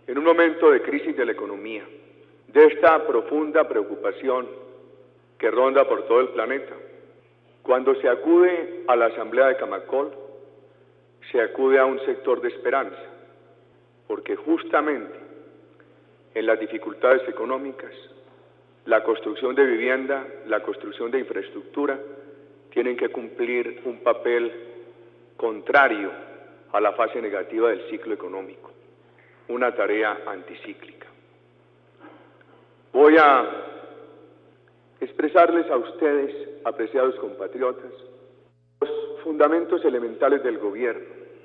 En un momento de crisis de la economía, de esta profunda preocupación que ronda por todo el planeta, cuando se acude a la Asamblea de Camacol, se acude a un sector de esperanza, porque justamente en las dificultades económicas, la construcción de vivienda, la construcción de infraestructura, tienen que cumplir un papel contrario a la fase negativa del ciclo económico, una tarea anticíclica. Voy a expresarles a ustedes, apreciados compatriotas, los fundamentos elementales del gobierno,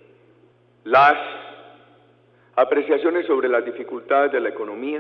las apreciaciones sobre las dificultades de la economía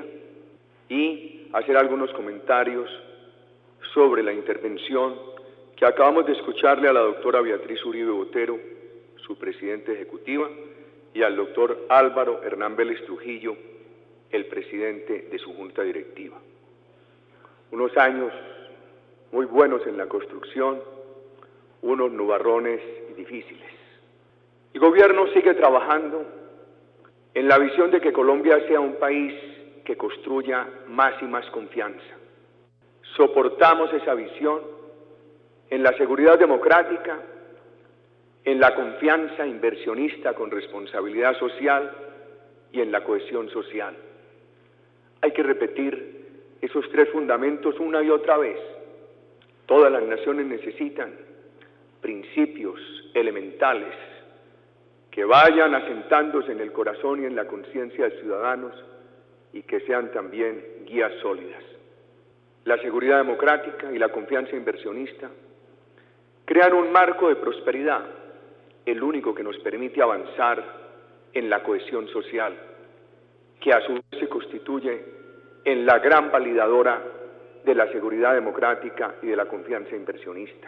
y hacer algunos comentarios sobre la intervención que acabamos de escucharle a la doctora Beatriz Uribe Botero, su presidenta ejecutiva, y al doctor Álvaro Hernán Vélez Trujillo, el presidente de su junta directiva. Unos años muy buenos en la construcción, unos nubarrones difíciles. El gobierno sigue trabajando en la visión de que Colombia sea un país que construya más y más confianza. Soportamos esa visión en la seguridad democrática, en la confianza inversionista con responsabilidad social y en la cohesión social. Hay que repetir esos tres fundamentos una y otra vez. Todas las naciones necesitan principios elementales que vayan asentándose en el corazón y en la conciencia de ciudadanos y que sean también guías sólidas. La seguridad democrática y la confianza inversionista crean un marco de prosperidad, el único que nos permite avanzar en la cohesión social, que a su vez se constituye en la gran validadora de la seguridad democrática y de la confianza inversionista.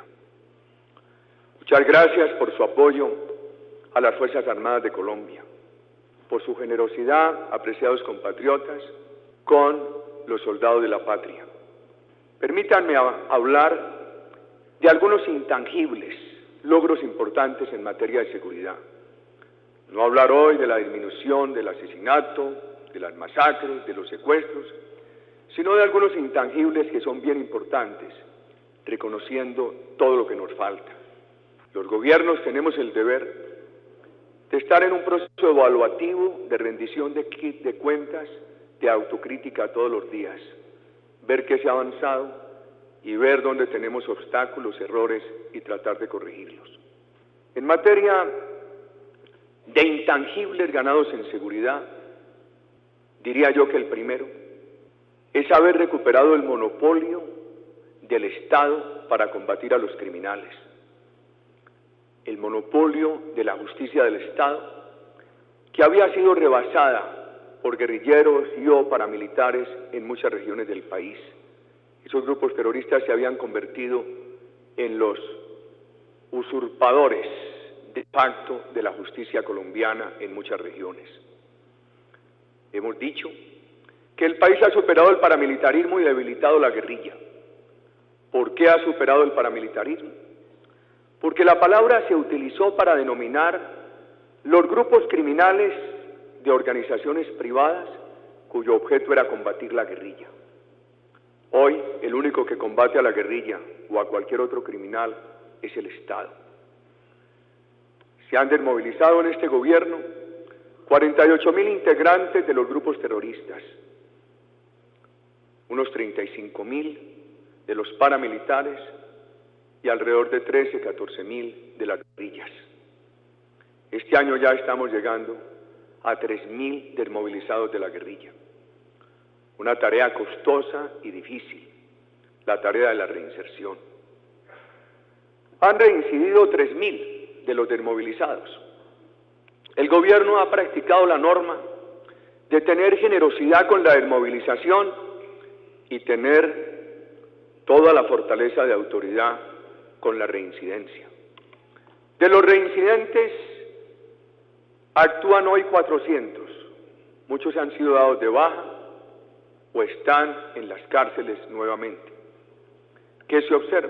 Muchas gracias por su apoyo a las Fuerzas Armadas de Colombia, por su generosidad, apreciados compatriotas, con los soldados de la patria. Permítanme hablar de algunos intangibles, logros importantes en materia de seguridad. No hablar hoy de la disminución del asesinato, de las masacres, de los secuestros, sino de algunos intangibles que son bien importantes, reconociendo todo lo que nos falta. Los gobiernos tenemos el deber de estar en un proceso evaluativo de rendición de cuentas, de autocrítica todos los días, ver qué se ha avanzado y ver dónde tenemos obstáculos, errores y tratar de corregirlos. En materia de intangibles ganados en seguridad, diría yo que el primero es haber recuperado el monopolio del Estado para combatir a los criminales. El monopolio de la justicia del Estado, que había sido rebasada por guerrilleros y o paramilitares en muchas regiones del país. Esos grupos terroristas se habían convertido en los usurpadores de facto de la justicia colombiana en muchas regiones. Hemos dicho que el país ha superado el paramilitarismo y debilitado la guerrilla. ¿Por qué ha superado el paramilitarismo? Porque la palabra se utilizó para denominar los grupos criminales de organizaciones privadas cuyo objeto era combatir la guerrilla. Hoy, el único que combate a la guerrilla o a cualquier otro criminal es el Estado. Se han desmovilizado en este gobierno 48.000 integrantes de los grupos terroristas, unos 35.000 de los paramilitares y alrededor de 14.000 de las guerrillas. Este año ya estamos llegando a 3.000 desmovilizados de la guerrilla. Una tarea costosa y difícil, la tarea de la reinserción. Han reincidido 3.000 de los desmovilizados. El gobierno ha practicado la norma de tener generosidad con la desmovilización y tener toda la fortaleza de autoridad con la reincidencia. De los reincidentes actúan hoy 400, muchos han sido dados de baja o están en las cárceles nuevamente. ¿Qué se observa?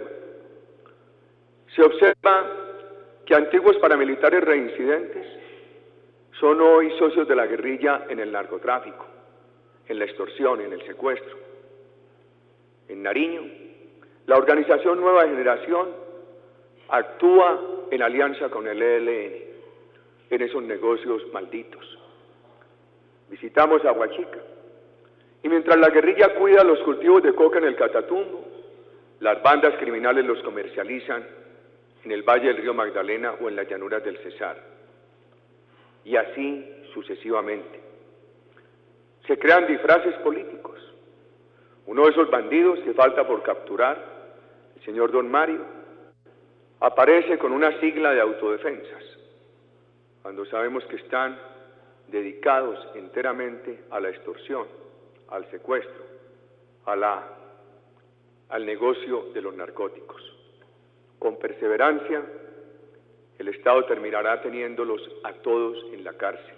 Se observa que antiguos paramilitares reincidentes son hoy socios de la guerrilla en el narcotráfico, en la extorsión, en el secuestro. En Nariño, la organización Nueva Generación actúa en alianza con el ELN en esos negocios malditos. Visitamos Aguachica y mientras la guerrilla cuida los cultivos de coca en el Catatumbo, las bandas criminales los comercializan en el Valle del Río Magdalena o en las llanuras del Cesar. Y así sucesivamente. Se crean disfraces políticos. Uno de esos bandidos que falta por capturar, el señor Don Mario, aparece con una sigla de autodefensas, cuando sabemos que están dedicados enteramente a la extorsión, al secuestro, al negocio de los narcóticos. Con perseverancia, el Estado terminará teniéndolos a todos en la cárcel.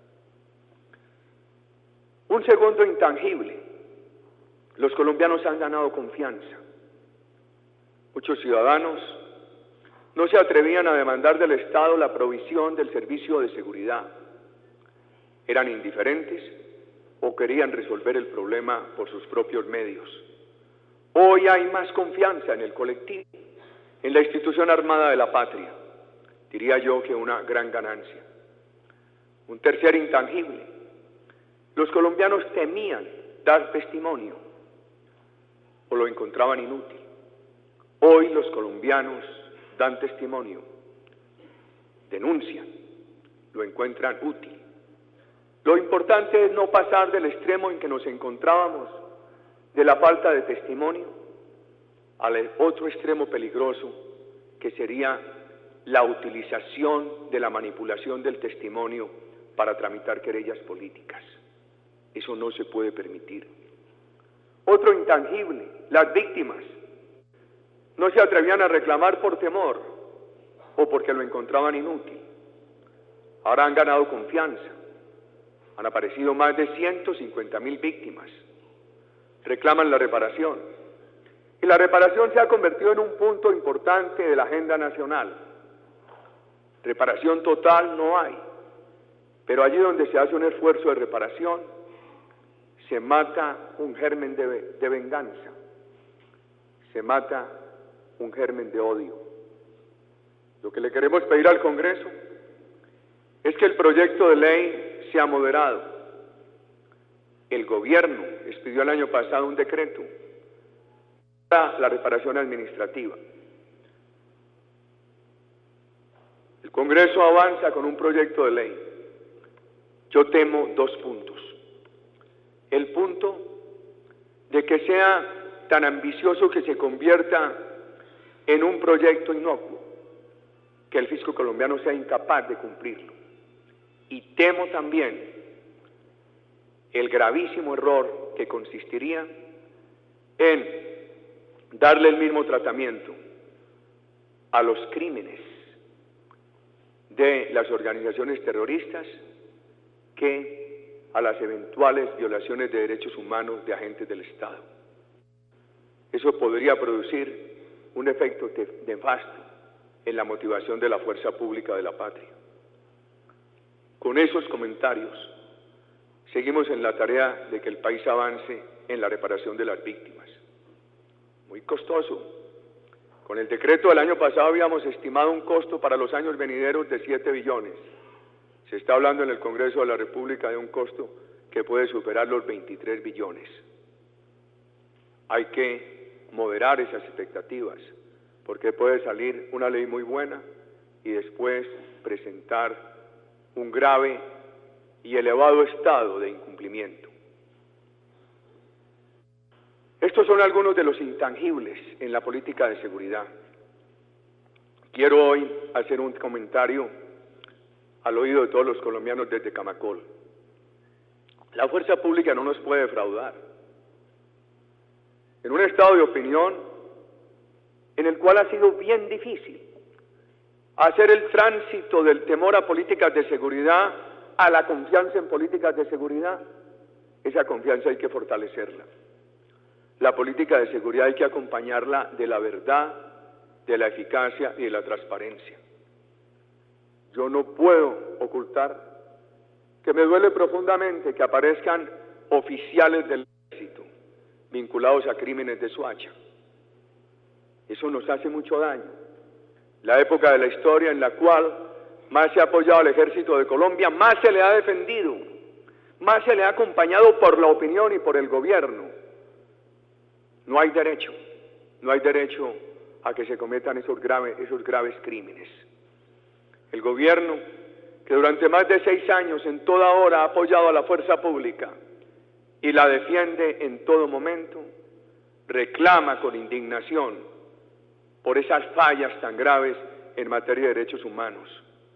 Un segundo intangible: los colombianos han ganado confianza. Muchos ciudadanos no se atrevían a demandar del Estado la provisión del servicio de seguridad. Eran indiferentes o querían resolver el problema por sus propios medios. Hoy hay más confianza en el colectivo, en la institución armada de la patria. Diría yo que una gran ganancia. Un tercer intangible: los colombianos temían dar testimonio o lo encontraban inútil. Hoy los colombianos dan testimonio, denuncian, lo encuentran útil. Lo importante es no pasar del extremo en que nos encontrábamos, de la falta de testimonio, al otro extremo peligroso, que sería la utilización de la manipulación del testimonio para tramitar querellas políticas. Eso no se puede permitir. Otro intangible: las víctimas no se atrevían a reclamar por temor o porque lo encontraban inútil. Ahora han ganado confianza. Han aparecido más de 150.000 víctimas. Reclaman la reparación. Y la reparación se ha convertido en un punto importante de la agenda nacional. Reparación total no hay, pero allí donde se hace un esfuerzo de reparación, se mata un germen de venganza, se mata un germen de odio. Lo que le queremos pedir al Congreso es que el proyecto de ley sea moderado. El gobierno expidió el año pasado un decreto para la reparación administrativa. El Congreso avanza con un proyecto de ley. Yo temo dos puntos. El punto de que sea tan ambicioso que se convierta en un proyecto inocuo, que el fisco colombiano sea incapaz de cumplirlo. Y temo también el gravísimo error que consistiría en darle el mismo tratamiento a los crímenes de las organizaciones terroristas que a las eventuales violaciones de derechos humanos de agentes del Estado. Eso podría producir un efecto nefasto en la motivación de la fuerza pública de la patria. Con esos comentarios, seguimos en la tarea de que el país avance en la reparación de las víctimas. Muy costoso. Con el decreto del año pasado habíamos estimado un costo para los años venideros de 7 billones. Se está hablando en el Congreso de la República de un costo que puede superar los 23 billones. Hay que moderar esas expectativas, porque puede salir una ley muy buena y después presentar un grave y elevado estado de incumplimiento. Estos son algunos de los intangibles en la política de seguridad. Quiero hoy hacer un comentario al oído de todos los colombianos desde Camacol. La fuerza pública no nos puede defraudar. En un estado de opinión en el cual ha sido bien difícil hacer el tránsito del temor a políticas de seguridad a la confianza en políticas de seguridad, esa confianza hay que fortalecerla. La política de seguridad hay que acompañarla de la verdad, de la eficacia y de la transparencia. Yo no puedo ocultar que me duele profundamente que aparezcan oficiales del ejército vinculados a crímenes de Soacha. Eso nos hace mucho daño. La época de la historia en la cual más se ha apoyado al ejército de Colombia, más se le ha defendido, más se le ha acompañado por la opinión y por el gobierno. No hay derecho a que se cometan esos graves crímenes. El gobierno, que durante más de 6 años en toda hora ha apoyado a la fuerza pública y la defiende en todo momento, reclama con indignación por esas fallas tan graves en materia de derechos humanos.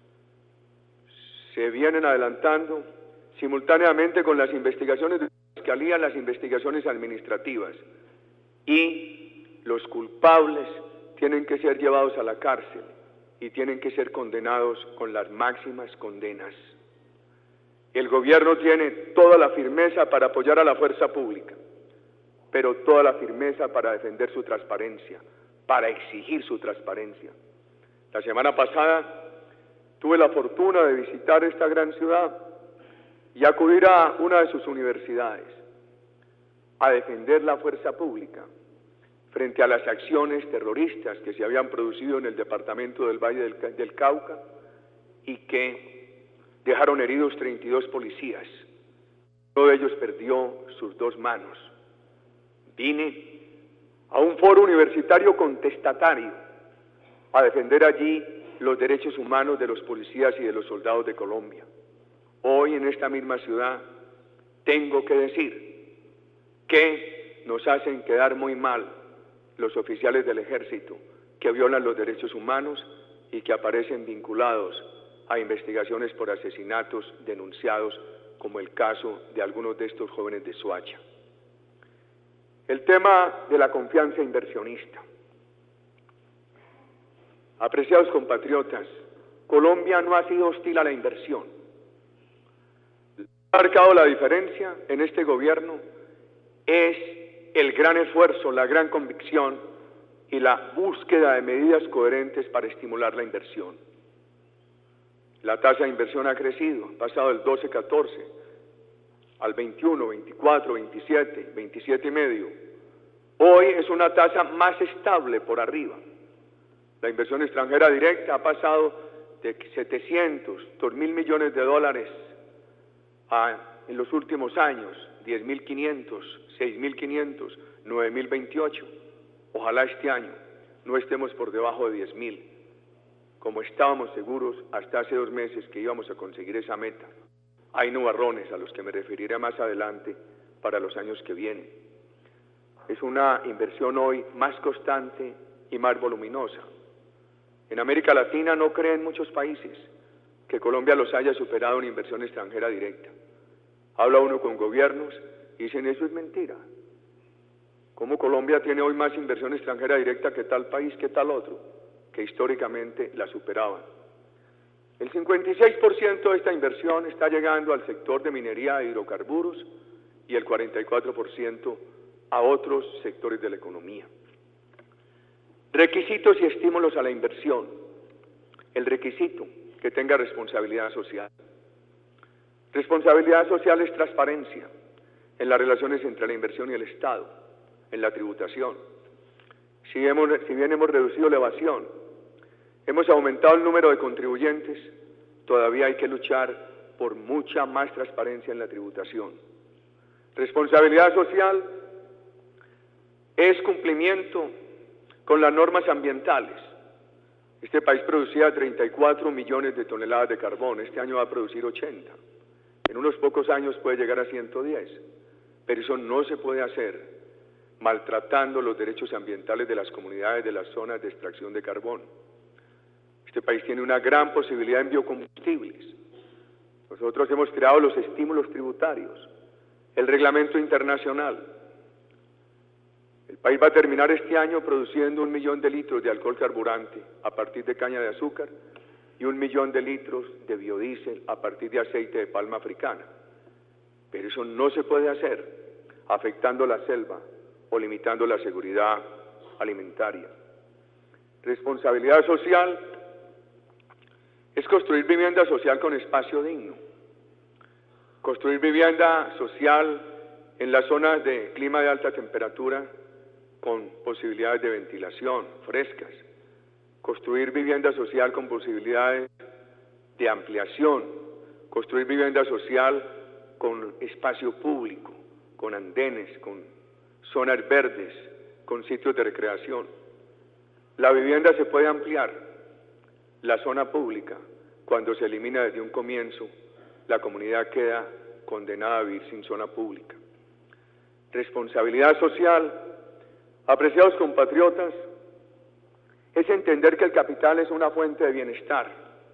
Se vienen adelantando simultáneamente con las investigaciones de la Fiscalía, las investigaciones administrativas, y los culpables tienen que ser llevados a la cárcel y tienen que ser condenados con las máximas condenas. El gobierno tiene toda la firmeza para apoyar a la fuerza pública, pero toda la firmeza para defender su transparencia, para exigir su transparencia. La semana pasada tuve la fortuna de visitar esta gran ciudad y acudir a una de sus universidades a defender la fuerza pública frente a las acciones terroristas que se habían producido en el departamento del Valle del Cauca y que dejaron heridos 32 policías. Uno de ellos perdió sus 2 manos. Vine a un foro universitario contestatario a defender allí los derechos humanos de los policías y de los soldados de Colombia. Hoy en esta misma ciudad tengo que decir que nos hacen quedar muy mal los oficiales del ejército que violan los derechos humanos y que aparecen vinculados a investigaciones por asesinatos denunciados, como el caso de algunos de estos jóvenes de Soacha. El tema de la confianza inversionista. Apreciados compatriotas, Colombia no ha sido hostil a la inversión. Ha marcado la diferencia en este gobierno es el gran esfuerzo, la gran convicción y la búsqueda de medidas coherentes para estimular la inversión. La tasa de inversión ha crecido, ha pasado del 12-14 al 21, 24, 27, 27,5. Hoy es una tasa más estable por arriba. La inversión extranjera directa ha pasado de 700, 2.000 millones de dólares en los últimos años, 10.500, 6.500, 9.028. Ojalá este año no estemos por debajo de 10.000, como estábamos seguros hasta hace 2 meses que íbamos a conseguir esa meta. Hay nubarrones a los que me referiré más adelante para los años que vienen. Es una inversión hoy más constante y más voluminosa. En América Latina no creen muchos países que Colombia los haya superado en inversión extranjera directa. Habla uno con gobiernos y dicen, eso es mentira. ¿Cómo Colombia tiene hoy más inversión extranjera directa que tal país, que tal otro, que históricamente la superaban? El 56% de esta inversión está llegando al sector de minería de hidrocarburos y el 44% a otros sectores de la economía. Requisitos y estímulos a la inversión. El requisito, que tenga responsabilidad social. Responsabilidad social es transparencia en las relaciones entre la inversión y el Estado, en la tributación. Si bien hemos reducido la evasión, hemos aumentado el número de contribuyentes, todavía hay que luchar por mucha más transparencia en la tributación. Responsabilidad social es cumplimiento con las normas ambientales. Este país producía 34 millones de toneladas de carbón, este año va a producir 80. En unos pocos años puede llegar a 110, pero eso no se puede hacer maltratando los derechos ambientales de las comunidades de las zonas de extracción de carbón. Este país tiene una gran posibilidad en biocombustibles. Nosotros hemos creado los estímulos tributarios, el reglamento internacional. El país va a terminar este año produciendo 1 millón de litros de alcohol carburante a partir de caña de azúcar y 1 millón de litros de biodiesel a partir de aceite de palma africana. Pero eso no se puede hacer afectando la selva o limitando la seguridad alimentaria. Responsabilidad social es construir vivienda social con espacio digno. construir vivienda social en las zonas de clima de alta temperatura con posibilidades de ventilación frescas, construir vivienda social con posibilidades de ampliación, construir vivienda social con espacio público, con andenes, con zonas verdes, con sitios de recreación. La vivienda se puede ampliar, la zona pública, cuando se elimina desde un comienzo, la comunidad queda condenada a vivir sin zona pública. Responsabilidad social, apreciados compatriotas, es entender que el capital es una fuente de bienestar,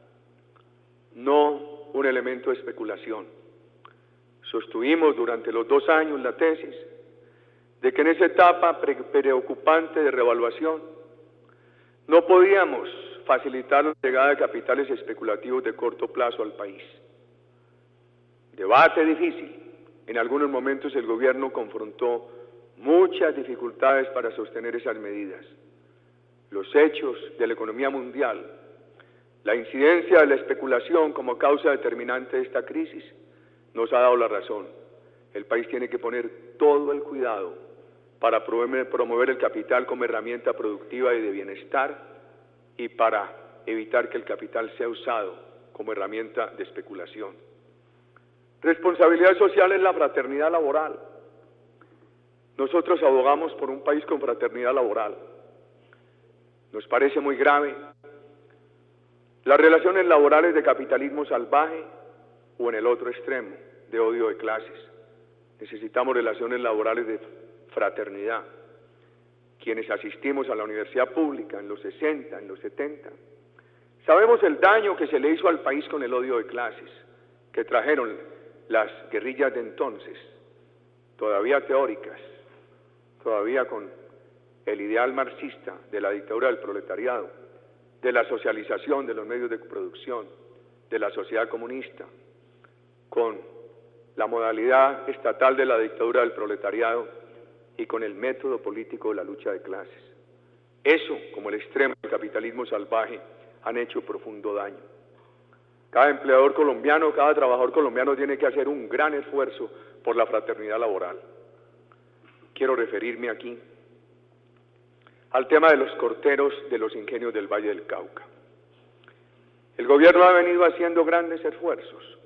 no un elemento de especulación. Sostuvimos durante los 2 años la tesis de que en esa etapa preocupante de revaluación no podíamos facilitar la llegada de capitales especulativos de corto plazo al país. Debate difícil. En algunos momentos el gobierno confrontó muchas dificultades para sostener esas medidas. Los hechos de la economía mundial, la incidencia de la especulación como causa determinante de esta crisis, nos ha dado la razón. El país tiene que poner todo el cuidado para promover el capital como herramienta productiva y de bienestar y para evitar que el capital sea usado como herramienta de especulación. Responsabilidad social es la fraternidad laboral. Nosotros abogamos por un país con fraternidad laboral. Nos parece muy grave las relaciones laborales de capitalismo salvaje o en el otro extremo, de odio de clases. Necesitamos relaciones laborales de fraternidad. Quienes asistimos a la universidad pública en los 60, en los 70, sabemos el daño que se le hizo al país con el odio de clases, que trajeron las guerrillas de entonces, todavía teóricas, todavía con el ideal marxista de la dictadura del proletariado, de la socialización de los medios de producción, de la sociedad comunista, con la modalidad estatal de la dictadura del proletariado y con el método político de la lucha de clases. Eso, como el extremo del capitalismo salvaje, han hecho profundo daño. Cada empleador colombiano, cada trabajador colombiano tiene que hacer un gran esfuerzo por la fraternidad laboral. Quiero referirme aquí al tema de los corteros de los ingenios del Valle del Cauca. El gobierno ha venido haciendo grandes esfuerzos.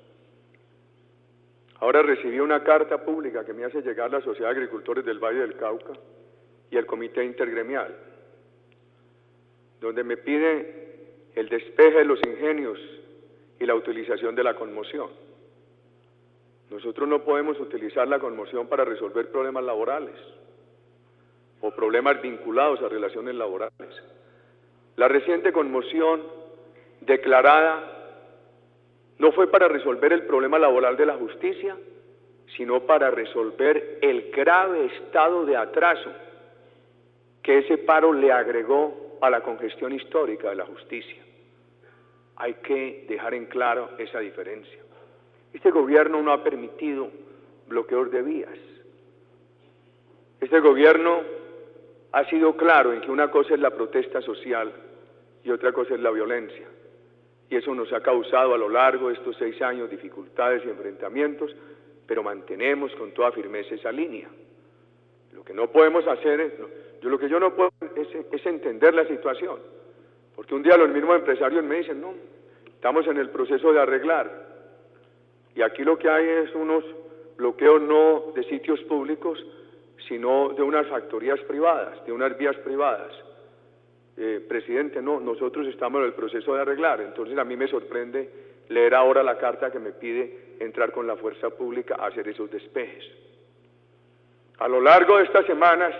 Ahora recibí una carta pública que me hace llegar la Sociedad de Agricultores del Valle del Cauca y el Comité Intergremial, donde me pide el despeje de los ingenios y la utilización de la conmoción. Nosotros no podemos utilizar la conmoción para resolver problemas laborales o problemas vinculados a relaciones laborales. La reciente conmoción declarada no fue para resolver el problema laboral de la justicia, sino para resolver el grave estado de atraso que ese paro le agregó a la congestión histórica de la justicia. Hay que dejar en claro esa diferencia. Este gobierno no ha permitido bloqueos de vías. Este gobierno ha sido claro en que una cosa es la protesta social y otra cosa es la violencia. Y eso nos ha causado a lo largo de estos 6 años dificultades y enfrentamientos, pero mantenemos con toda firmeza esa línea. Lo que no podemos hacer es, lo que yo no puedo es entender la situación, porque un día los mismos empresarios me dicen, no, estamos en el proceso de arreglar, y aquí lo que hay es unos bloqueos no de sitios públicos, sino de unas factorías privadas, de unas vías privadas. Presidente, no, nosotros estamos en el proceso de arreglar. Entonces a mí me sorprende leer ahora la carta que me pide entrar con la fuerza pública a hacer esos despejes. A lo largo de estas semanas,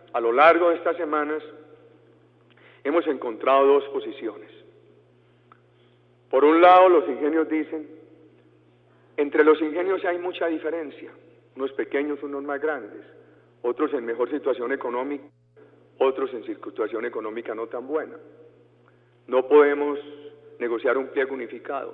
hemos encontrado 2 posiciones. Por un lado, los ingenios dicen, entre los ingenios hay mucha diferencia, unos pequeños, unos más grandes, otros en mejor situación económica, otros en situación económica no tan buena. No podemos negociar un pliego unificado.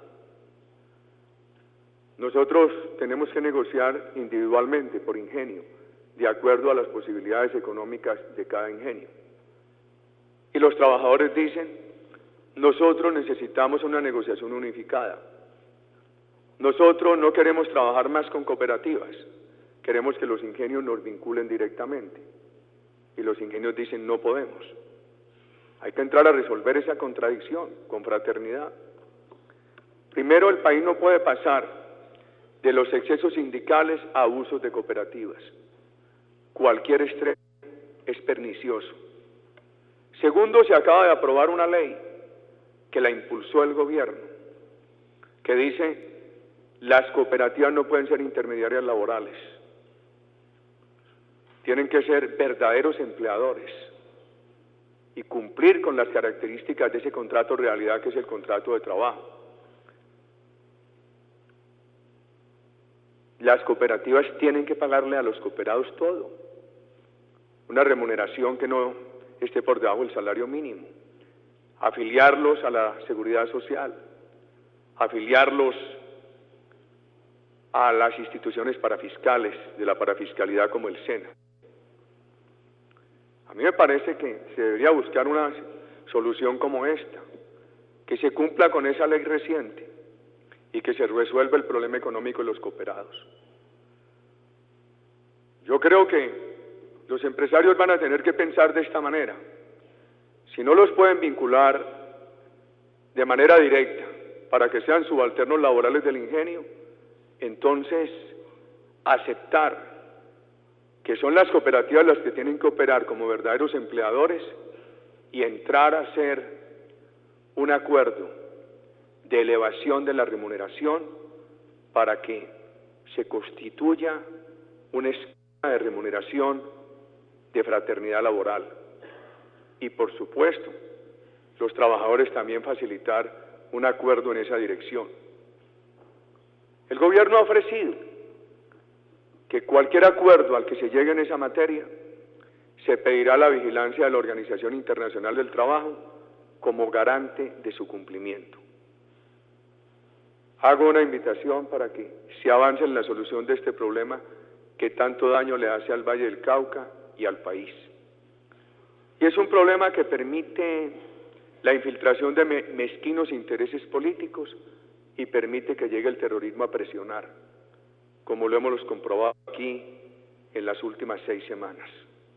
Nosotros tenemos que negociar individualmente, por ingenio, de acuerdo a las posibilidades económicas de cada ingenio. Y los trabajadores dicen, nosotros necesitamos una negociación unificada. Nosotros no queremos trabajar más con cooperativas, queremos que los ingenios nos vinculen directamente. Y los ingenios dicen no podemos. Hay que entrar a resolver esa contradicción con fraternidad. Primero, el país no puede pasar de los excesos sindicales a abusos de cooperativas. Cualquier extremo es pernicioso. Segundo, se acaba de aprobar una ley que la impulsó el gobierno, que dice las cooperativas no pueden ser intermediarias laborales, tienen que ser verdaderos empleadores y cumplir con las características de ese contrato realidad que es el contrato de trabajo. Las cooperativas tienen que pagarle a los cooperados todo, una remuneración que no esté por debajo del salario mínimo, afiliarlos a la seguridad social, afiliarlos a las instituciones parafiscales de la parafiscalidad como el SENA. A mí me parece que se debería buscar una solución como esta, que se cumpla con esa ley reciente y que se resuelva el problema económico de los cooperados. Yo creo que los empresarios van a tener que pensar de esta manera. Si no los pueden vincular de manera directa para que sean subalternos laborales del ingenio, entonces aceptar que son las cooperativas las que tienen que operar como verdaderos empleadores y entrar a hacer un acuerdo de elevación de la remuneración para que se constituya un esquema de remuneración de fraternidad laboral. Y por supuesto, los trabajadores también facilitar un acuerdo en esa dirección. El gobierno ha ofrecido que cualquier acuerdo al que se llegue en esa materia se pedirá la vigilancia de la Organización Internacional del Trabajo como garante de su cumplimiento. Hago una invitación para que se avance en la solución de este problema que tanto daño le hace al Valle del Cauca y al país. Y es un problema que permite la infiltración de mezquinos intereses políticos y permite que llegue el terrorismo a presionar, como lo hemos comprobado aquí en las últimas 6 semanas.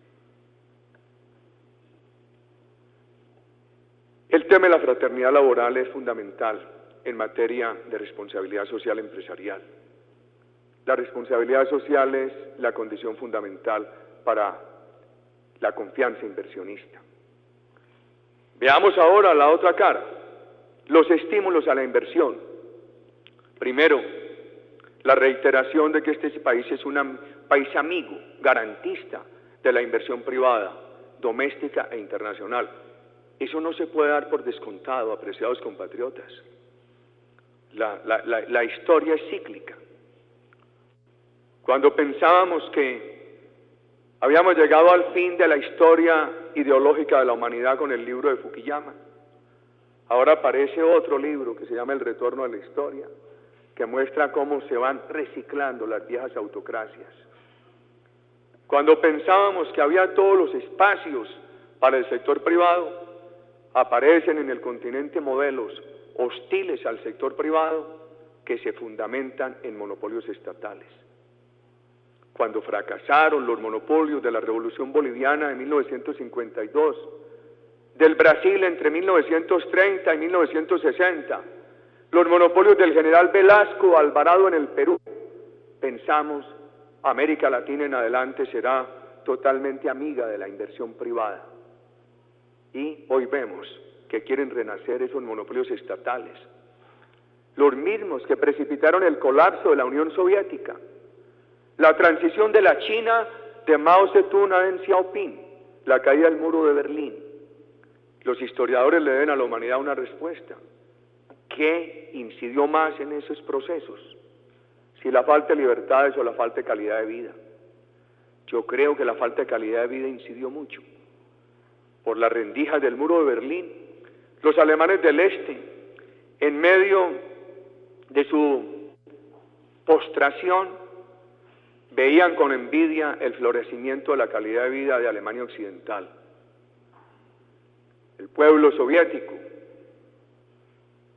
El tema de la fraternidad laboral es fundamental en materia de responsabilidad social empresarial. La responsabilidad social es la condición fundamental para la confianza inversionista. Veamos ahora la otra cara, los estímulos a la inversión. Primero, la reiteración de que este país es un país amigo, garantista de la inversión privada, doméstica e internacional. Eso no se puede dar por descontado, apreciados compatriotas. La historia es cíclica. Cuando pensábamos que habíamos llegado al fin de la historia ideológica de la humanidad con el libro de Fukuyama, ahora aparece otro libro que se llama El retorno a la historia, que muestra cómo se van reciclando las viejas autocracias. Cuando pensábamos que había todos los espacios para el sector privado, aparecen en el continente modelos hostiles al sector privado que se fundamentan en monopolios estatales. Cuando fracasaron los monopolios de la Revolución Boliviana de 1952, del Brasil entre 1930 y 1960, los monopolios del general Velasco Alvarado en el Perú, pensamos, América Latina en adelante será totalmente amiga de la inversión privada. Y hoy vemos que quieren renacer esos monopolios estatales, los mismos que precipitaron el colapso de la Unión Soviética, la transición de la China de Mao Zedong a Deng Xiaoping, la caída del muro de Berlín. Los historiadores le deben a la humanidad una respuesta. ¿Qué incidió más en esos procesos? Si la falta de libertades o la falta de calidad de vida. Yo creo que la falta de calidad de vida incidió mucho. Por las rendijas del muro de Berlín, los alemanes del este, en medio de su postración, veían con envidia el florecimiento de la calidad de vida de Alemania Occidental. El pueblo soviético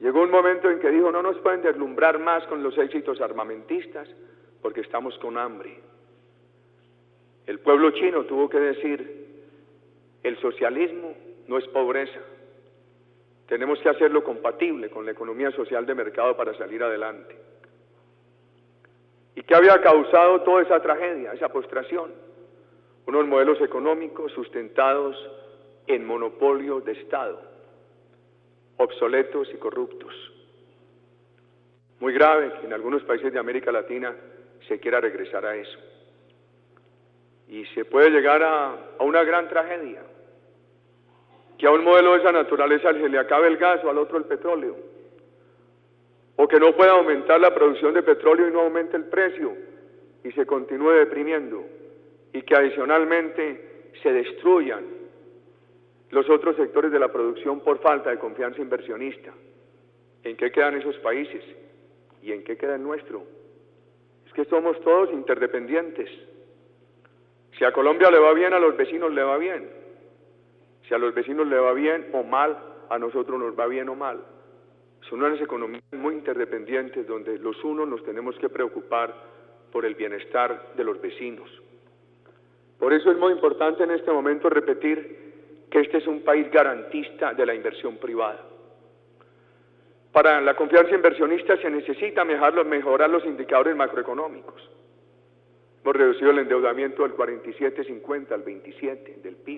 Llegó un momento en que dijo, no nos pueden deslumbrar más con los éxitos armamentistas porque estamos con hambre. El pueblo chino tuvo que decir, el socialismo no es pobreza. Tenemos que hacerlo compatible con la economía social de mercado para salir adelante. ¿Y qué había causado toda esa tragedia, esa postración? Unos modelos económicos sustentados en monopolio de Estado, obsoletos y corruptos. Muy grave que en algunos países de América Latina se quiera regresar a eso. Y se puede llegar a una gran tragedia, que a un modelo de esa naturaleza se le acabe el gas o al otro el petróleo, o que no pueda aumentar la producción de petróleo y no aumente el precio, y se continúe deprimiendo, y que adicionalmente se destruyan los otros sectores de la producción por falta de confianza inversionista. ¿En qué quedan esos países? ¿Y en qué queda el nuestro? Es que somos todos interdependientes. Si a Colombia le va bien, a los vecinos le va bien. Si a los vecinos le va bien o mal, a nosotros nos va bien o mal. Son unas economías muy interdependientes donde los unos nos tenemos que preocupar por el bienestar de los vecinos. Por eso es muy importante en este momento repetir que este es un país garantista de la inversión privada. Para la confianza inversionista se necesita mejorar los indicadores macroeconómicos. Hemos reducido el endeudamiento del 47,50 al 27 del PIB.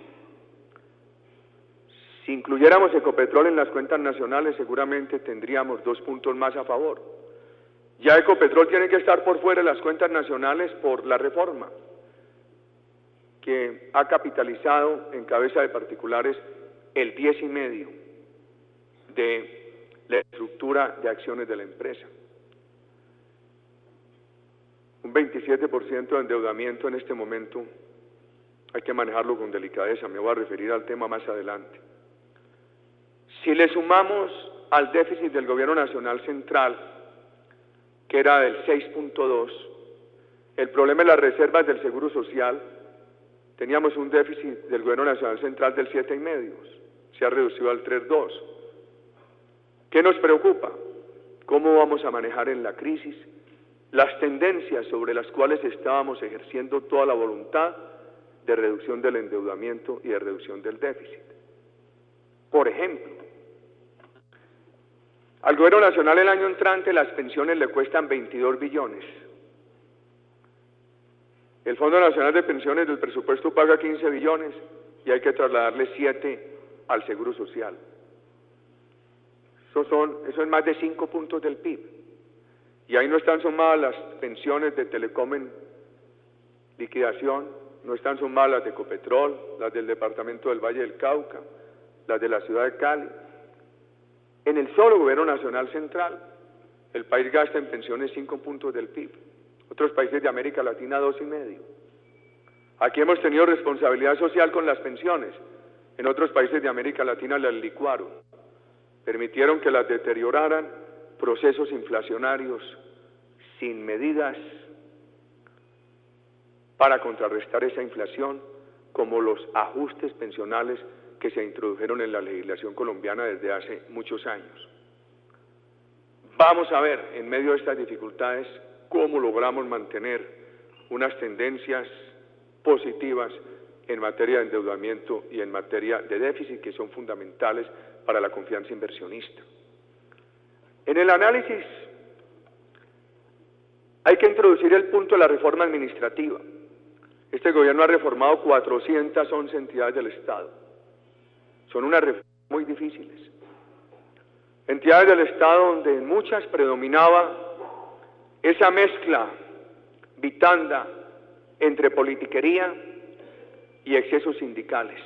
Si incluyéramos Ecopetrol en las cuentas nacionales, seguramente tendríamos 2 puntos más a favor. Ya Ecopetrol tiene que estar por fuera de las cuentas nacionales por la reforma, que ha capitalizado en cabeza de particulares el 10,5% de la estructura de acciones de la empresa. Un 27% de endeudamiento en este momento hay que manejarlo con delicadeza, me voy a referir al tema más adelante. Si le sumamos al déficit del Gobierno Nacional Central, que era del 6,2%, el problema de las reservas del Seguro Social, teníamos un déficit del Gobierno Nacional Central del 7,5%, se ha reducido al 3,2%. ¿Qué nos preocupa? ¿Cómo vamos a manejar en la crisis las tendencias sobre las cuales estábamos ejerciendo toda la voluntad de reducción del endeudamiento y de reducción del déficit? Por ejemplo, al Gobierno Nacional el año entrante las pensiones le cuestan 22 billones. El Fondo Nacional de Pensiones del presupuesto paga 15 billones y hay que trasladarle 7 al Seguro Social. Eso es más de 5 puntos del PIB. Y ahí no están sumadas las pensiones de Telecom en liquidación, no están sumadas las de Ecopetrol, las del departamento del Valle del Cauca, las de la ciudad de Cali. En el solo Gobierno Nacional Central, el país gasta en pensiones 5 puntos del PIB. Otros países de América Latina 2,5%. Aquí hemos tenido responsabilidad social con las pensiones. En otros países de América Latina las licuaron. Permitieron que las deterioraran procesos inflacionarios sin medidas para contrarrestar esa inflación, como los ajustes pensionales que se introdujeron en la legislación colombiana desde hace muchos años. Vamos a ver, en medio de estas dificultades, cómo logramos mantener unas tendencias positivas en materia de endeudamiento y en materia de déficit, que son fundamentales para la confianza inversionista. En el análisis hay que introducir el punto de la reforma administrativa. Este gobierno ha reformado 411 entidades del Estado. Son unas reformas muy difíciles. Entidades del Estado donde en muchas predominaba esa mezcla vitanda entre politiquería y excesos sindicales.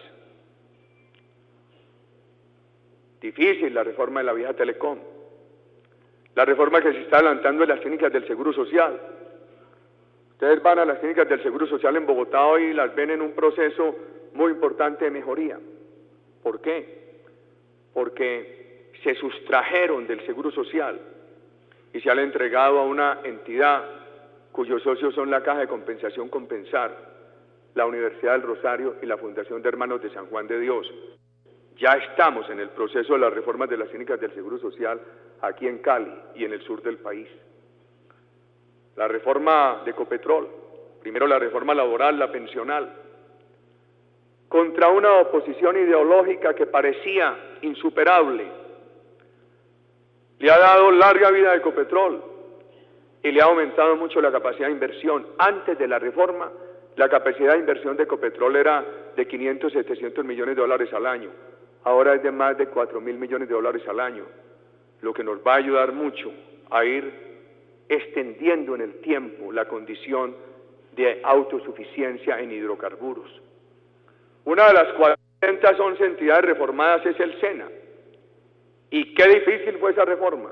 Difícil la reforma de la vieja Telecom, la reforma que se está adelantando en las clínicas del Seguro Social. Ustedes van a las clínicas del Seguro Social en Bogotá hoy y las ven en un proceso muy importante de mejoría. ¿Por qué? Porque se sustrajeron del Seguro Social y se han entregado a una entidad cuyos socios son la Caja de Compensación Compensar, la Universidad del Rosario y la Fundación de Hermanos de San Juan de Dios, Ya estamos en el proceso de las reformas de las clínicas del Seguro Social aquí en Cali y en el sur del país. La reforma de Ecopetrol, primero la reforma laboral, la pensional, contra una oposición ideológica que parecía insuperable. Le ha dado larga vida a Ecopetrol y le ha aumentado mucho la capacidad de inversión. Antes de la reforma, la capacidad de inversión de Ecopetrol era de 500, 700 millones de dólares al año. Ahora es de más de 4.000 millones de dólares al año, lo que nos va a ayudar mucho a ir extendiendo en el tiempo la condición de autosuficiencia en hidrocarburos. Una de las 411 entidades reformadas es el SENA. ¿Y qué difícil fue esa reforma?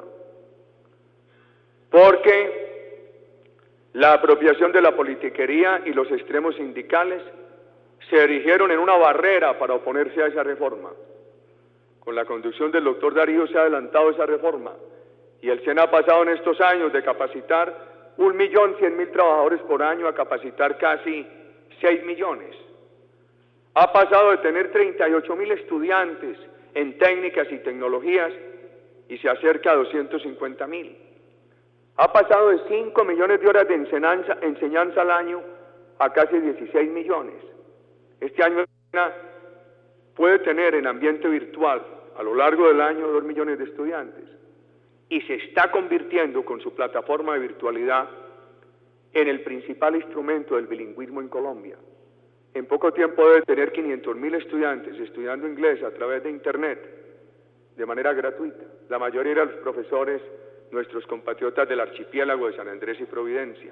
Porque la apropiación de la politiquería y los extremos sindicales se erigieron en una barrera para oponerse a esa reforma. Con la conducción del doctor Darío se ha adelantado esa reforma y el SENA ha pasado en estos años de capacitar 1.100.000 trabajadores por año a capacitar casi 6 millones. Ha pasado de tener 38.000 estudiantes en técnicas y tecnologías y se acerca a 250.000. Ha pasado de 5 millones de horas de enseñanza al año a casi 16 millones. Este año puede tener en ambiente virtual a lo largo del año 2 millones de estudiantes y se está convirtiendo con su plataforma de virtualidad en el principal instrumento del bilingüismo en Colombia. En poco tiempo debe tener 500.000 estudiantes estudiando inglés a través de Internet de manera gratuita. La mayoría de los profesores, nuestros compatriotas del archipiélago de San Andrés y Providencia.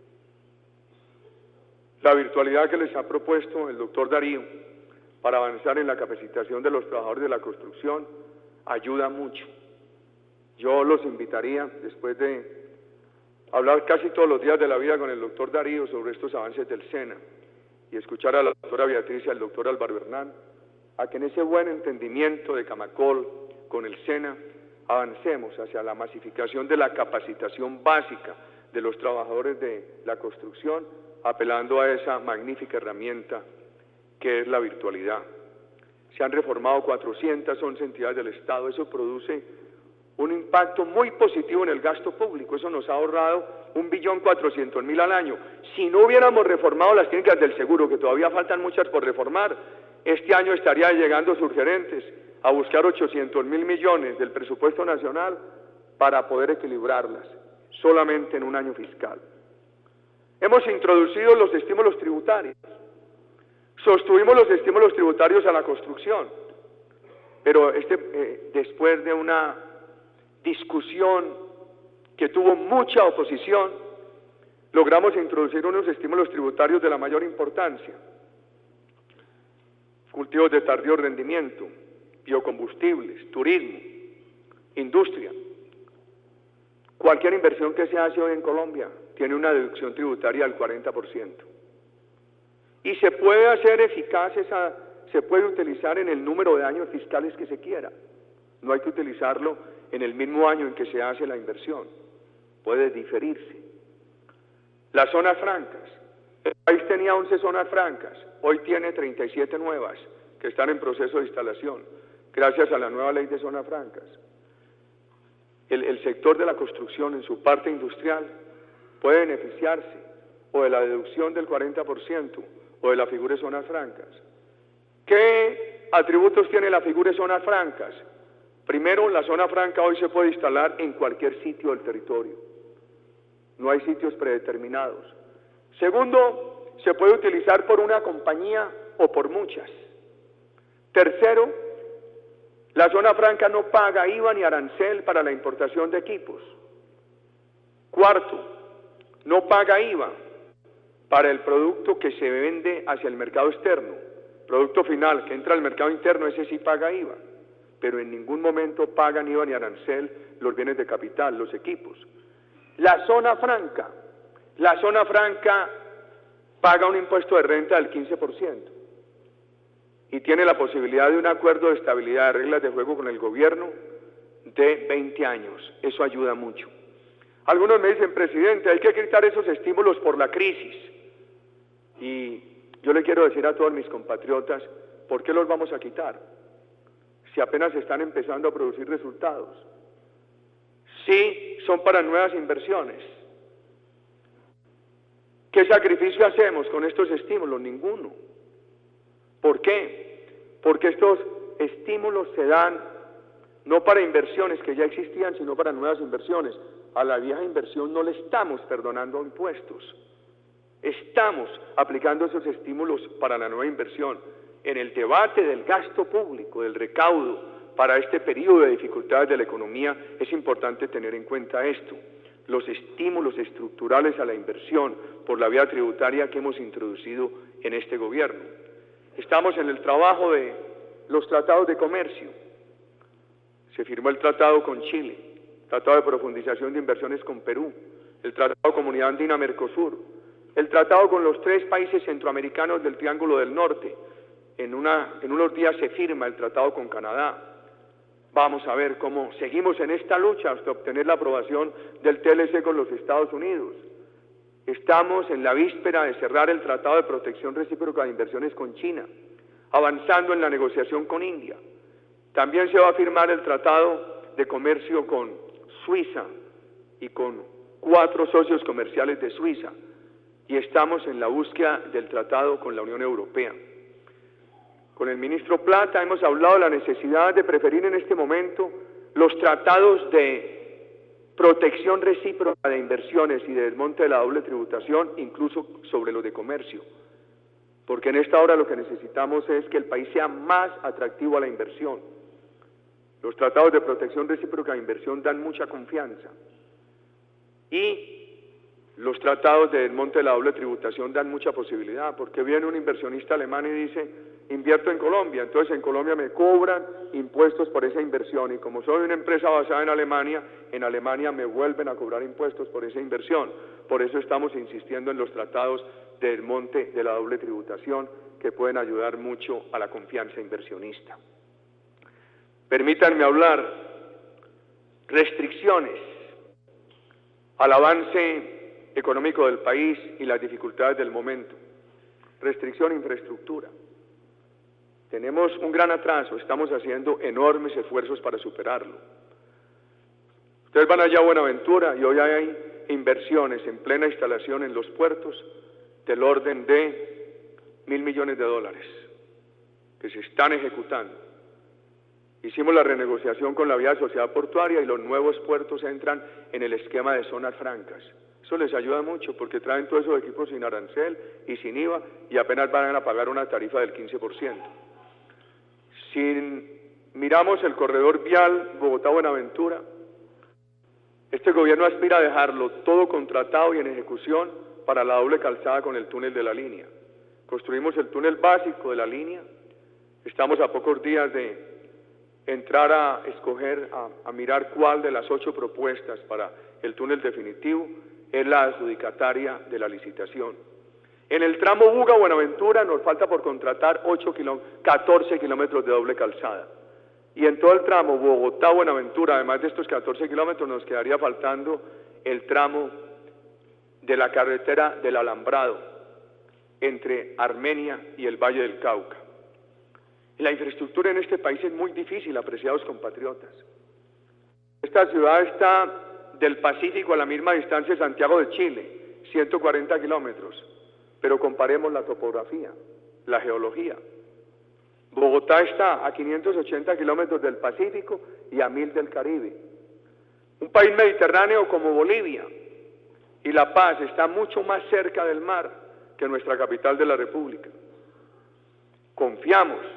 La virtualidad que les ha propuesto el doctor Darío para avanzar en la capacitación de los trabajadores de la construcción ayuda mucho. Yo los invitaría, después de hablar casi todos los días de la vida con el doctor Darío sobre estos avances del SENA y escuchar a la doctora Beatriz y al doctor Álvaro Hernán, a que en ese buen entendimiento de Camacol con el SENA avancemos hacia la masificación de la capacitación básica de los trabajadores de la construcción, apelando a esa magnífica herramienta que es la virtualidad. Se han reformado 411 entidades del Estado, eso produce un impacto muy positivo en el gasto público, eso nos ha ahorrado 1.400.000 al año. Si no hubiéramos reformado las clínicas del seguro, que todavía faltan muchas por reformar, este año estaría llegando Surgerentes a buscar 800.000 millones del presupuesto nacional para poder equilibrarlas, solamente en un año fiscal. Hemos introducido los estímulos tributarios, sostuvimos los estímulos tributarios a la construcción, pero después de una discusión que tuvo mucha oposición, logramos introducir unos estímulos tributarios de la mayor importancia. Cultivos de tardío rendimiento, biocombustibles, turismo, industria. Cualquier inversión que se hace hoy en Colombia tiene una deducción tributaria del 40%. Y se puede hacer eficaz se puede utilizar en el número de años fiscales que se quiera. No hay que utilizarlo en el mismo año en que se hace la inversión. Puede diferirse. Las zonas francas. El país tenía 11 zonas francas, hoy tiene 37 nuevas que están en proceso de instalación, gracias a la nueva ley de zonas francas. El sector de la construcción en su parte industrial puede beneficiarse o de la deducción del 40% o de la figura de zonas francas. ¿Qué atributos tiene la figura de zonas francas? Primero, la zona franca hoy se puede instalar en cualquier sitio del territorio. No hay sitios predeterminados. Segundo, se puede utilizar por una compañía o por muchas. Tercero, la zona franca no paga IVA ni arancel para la importación de equipos. Cuarto, no paga IVA para el producto que se vende hacia el mercado externo. Producto final que entra al mercado interno, ese sí paga IVA, pero en ningún momento pagan IVA ni arancel los bienes de capital, los equipos. La zona franca paga un impuesto de renta del 15% y tiene la posibilidad de un acuerdo de estabilidad de reglas de juego con el gobierno de 20 años. Eso ayuda mucho. Algunos me dicen, presidente, hay que quitar esos estímulos por la crisis. Y yo le quiero decir a todos mis compatriotas, ¿por qué los vamos a quitar? si apenas están empezando a producir resultados? Sí, son para nuevas inversiones. ¿Qué sacrificio hacemos con estos estímulos? Ninguno. ¿Por qué? Porque estos estímulos se dan no para inversiones que ya existían, sino para nuevas inversiones. A la vieja inversión no le estamos perdonando impuestos. Estamos aplicando esos estímulos para la nueva inversión. En el debate del gasto público, del recaudo, para este periodo de dificultades de la economía, es importante tener en cuenta esto. Los estímulos estructurales a la inversión por la vía tributaria que hemos introducido en este gobierno. Estamos en el trabajo de los tratados de comercio. Se firmó el tratado con Chile, tratado de profundización de inversiones con Perú, el tratado Comunidad Andina-Mercosur, el tratado con los 3 países centroamericanos del Triángulo del Norte. En unos días se firma el tratado con Canadá. Vamos a ver cómo seguimos en esta lucha hasta obtener la aprobación del TLC con los Estados Unidos. Estamos en la víspera de cerrar el Tratado de Protección Recíproca de Inversiones con China, avanzando en la negociación con India. También se va a firmar el Tratado de Comercio con Suiza y con 4 socios comerciales de Suiza. Y estamos en la búsqueda del tratado con la Unión Europea. Con el ministro Plata hemos hablado de la necesidad de preferir en este momento los tratados de protección recíproca de inversiones y de desmonte de la doble tributación, incluso sobre los de comercio. Porque en esta hora lo que necesitamos es que el país sea más atractivo a la inversión. Los tratados de protección recíproca de inversión dan mucha confianza. Y los tratados de desmonte de la doble tributación dan mucha posibilidad, porque viene un inversionista alemán y dice, invierto en Colombia, entonces en Colombia me cobran impuestos por esa inversión, y como soy una empresa basada en Alemania me vuelven a cobrar impuestos por esa inversión. Por eso estamos insistiendo en los tratados de desmonte de la doble tributación, que pueden ayudar mucho a la confianza inversionista. Permítanme hablar restricciones al avance económico del país y las dificultades del momento. Restricción a infraestructura. Tenemos un gran atraso, estamos haciendo enormes esfuerzos para superarlo. Ustedes van allá a Buenaventura y hoy hay inversiones en plena instalación en los puertos del orden de $1.000 millones que se están ejecutando. Hicimos la renegociación con la vía de sociedad portuaria y los nuevos puertos entran en el esquema de zonas francas. Eso les ayuda mucho porque traen todos esos equipos sin arancel y sin IVA y apenas van a pagar una tarifa del 15%. Si miramos el corredor vial Bogotá-Buenaventura, este gobierno aspira a dejarlo todo contratado y en ejecución para la doble calzada con el túnel de la línea. Construimos el túnel básico de la línea, estamos a pocos días de entrar a escoger, a mirar cuál de las 8 propuestas para el túnel definitivo es la adjudicataria de la licitación. En el tramo Buga-Buenaventura nos falta por contratar 14 kilómetros de doble calzada. Y en todo el tramo Bogotá-Buenaventura, además de estos 14 kilómetros, nos quedaría faltando el tramo de la carretera del Alambrado, entre Armenia y el Valle del Cauca. La infraestructura en este país es muy difícil, apreciados compatriotas. Esta ciudad está del Pacífico a la misma distancia de Santiago de Chile, 140 kilómetros, pero comparemos la topografía, la geología. Bogotá está a 580 kilómetros del Pacífico y a 1000 del Caribe. Un país mediterráneo como Bolivia y La Paz está mucho más cerca del mar que nuestra capital de la República. Confiamos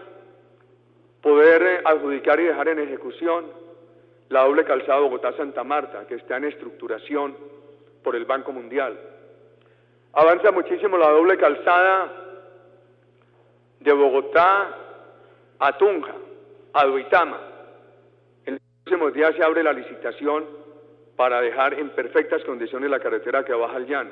poder adjudicar y dejar en ejecución la doble calzada Bogotá-Santa Marta, que está en estructuración por el Banco Mundial. Avanza muchísimo la doble calzada de Bogotá a Tunja, a Duitama. En los próximos días se abre la licitación para dejar en perfectas condiciones la carretera que baja al llano.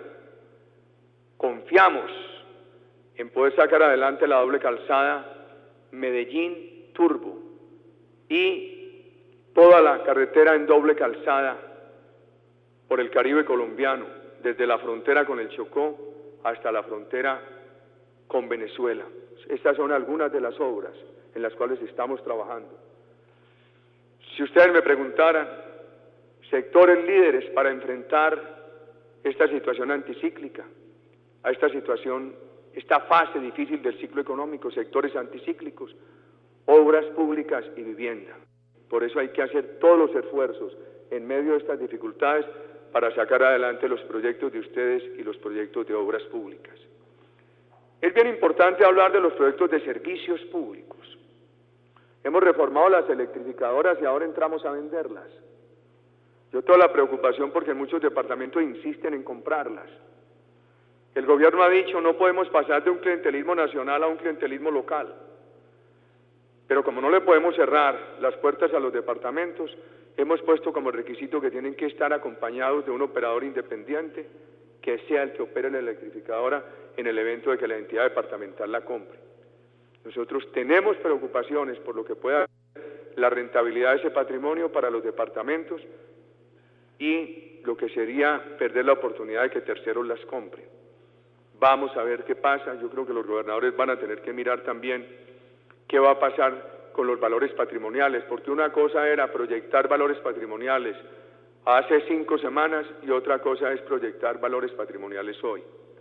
Confiamos en poder sacar adelante la doble calzada Medellín-Turbo y toda la carretera en doble calzada por el Caribe colombiano, desde la frontera con el Chocó hasta la frontera con Venezuela. Estas son algunas de las obras en las cuales estamos trabajando. Si ustedes me preguntaran, sectores líderes para enfrentar esta situación anticíclica, a esta situación, esta fase difícil del ciclo económico, sectores anticíclicos, obras públicas y vivienda. Por eso hay que hacer todos los esfuerzos en medio de estas dificultades para sacar adelante los proyectos de ustedes y los proyectos de obras públicas. Es bien importante hablar de los proyectos de servicios públicos. Hemos reformado las electrificadoras y ahora entramos a venderlas. Yo tengo la preocupación porque muchos departamentos insisten en comprarlas. El gobierno ha dicho no podemos pasar de un clientelismo nacional a un clientelismo local. Pero como no le podemos cerrar las puertas a los departamentos, hemos puesto como requisito que tienen que estar acompañados de un operador independiente que sea el que opere la electrificadora en el evento de que la entidad departamental la compre. Nosotros tenemos preocupaciones por lo que pueda ser la rentabilidad de ese patrimonio para los departamentos y lo que sería perder la oportunidad de que terceros las compren. Vamos a ver qué pasa. Yo creo que los gobernadores van a tener que mirar también qué va a pasar con los valores patrimoniales, porque una cosa era proyectar valores patrimoniales hace 5 semanas y otra cosa es proyectar valores patrimoniales hoy.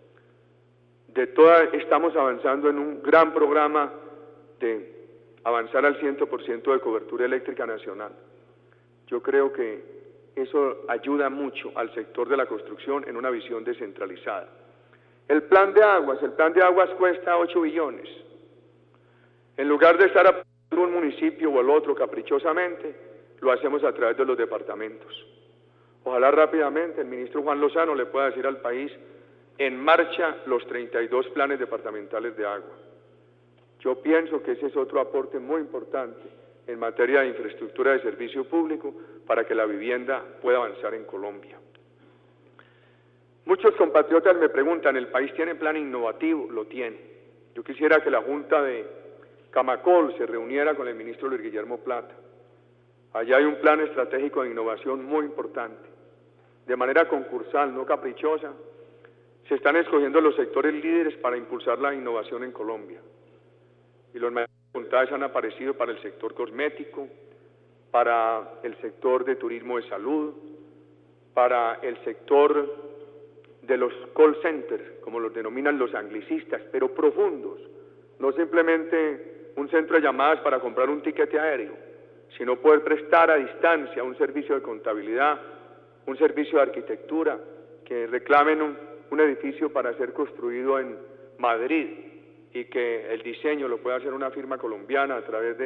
Estamos avanzando en un gran programa de avanzar al 100% de cobertura eléctrica nacional. Yo creo que eso ayuda mucho al sector de la construcción en una visión descentralizada. El plan de aguas cuesta 8 billones. En lugar de estar apoyando un municipio o el otro caprichosamente, lo hacemos a través de los departamentos. Ojalá rápidamente el ministro Juan Lozano le pueda decir al país en marcha los 32 planes departamentales de agua. Yo pienso que ese es otro aporte muy importante en materia de infraestructura de servicio público para que la vivienda pueda avanzar en Colombia. Muchos compatriotas me preguntan, ¿el país tiene plan innovativo? Lo tiene. Yo quisiera que la Junta de Camacol se reuniera con el ministro Luis Guillermo Plata. Allá hay un plan estratégico de innovación muy importante. De manera concursal, no caprichosa, se están escogiendo los sectores líderes para impulsar la innovación en Colombia. Y los mayores voluntades han aparecido para el sector cosmético, para el sector de turismo de salud, para el sector de los call centers, como los denominan los anglicistas, pero profundos, no simplemente un centro de llamadas para comprar un tiquete aéreo, sino poder prestar a distancia un servicio de contabilidad, un servicio de arquitectura, que reclamen un edificio para ser construido en Madrid y que el diseño lo pueda hacer una firma colombiana a través